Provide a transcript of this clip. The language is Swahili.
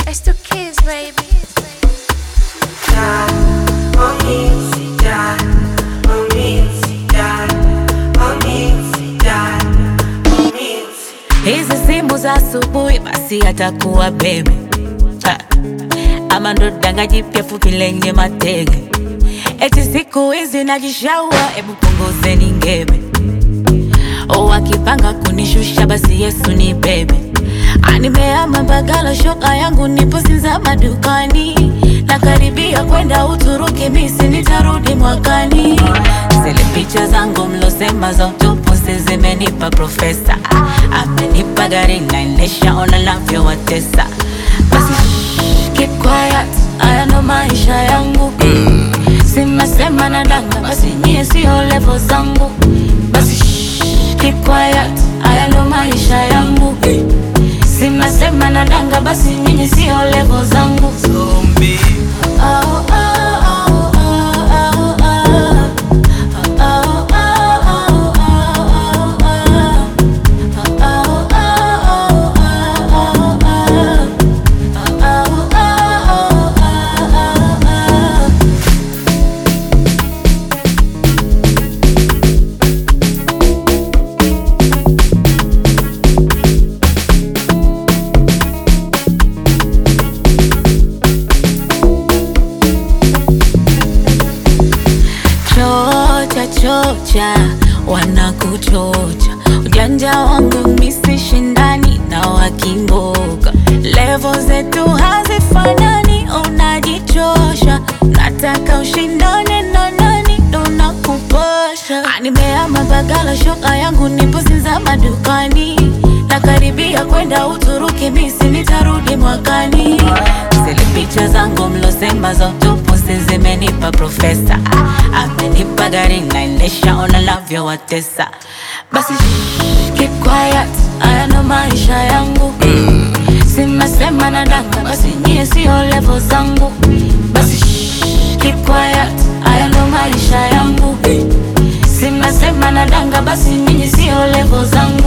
It's the kids, baby. Hizi simu za asubuhi basi atakuwa bebe ama ndo danga jipya fupi lenye matege. Eti siku hizi najishaua, ebu punguzeni ngebe. Wakipanga kunishusha basi Yesu ni bebe. Nimeama Mbagala, shoka yangu nipo Sinza madukani. Nakaribia kwenda Uturuki, misi nitarudi mwakani. Zile picha zangu mlosema za utupu zimenipa profesa. Amenipa gari naendesha, ona navyo watesa. Basi keep quiet, haya ndo maisha yangu. Simesema na danga, basi nyie sio level zangu. Basi keep quiet, haya ndo maisha yangu. Simesema na danga, basi nyinyi sio level zangu. Zombie. Oh, oh, oh, oh, oh, oh. Chocha, wanakuchocha. Ujanja wangu misi shindani na wakimboga. Level zetu hazifanani, unajichosha. Nataka ushindane na nani, ndo nakupasha. Nimeama Mbagala, shoka yangu nipo Sinza madukani. Nakaribia kwenda Uturuki, misi nitarudi mwakani. Zile picha zangu mlosema za utupu zimenipa profesa. Amenipa gari naendesha, ona navyo watesa. Basi keep quiet, haya ndo maisha yangu. Simesema na danga, basi nyie sio level zangu. Basi keep quiet, haya ndo maisha yangu. Simesema na danga, basi nyinyi sio level zangu.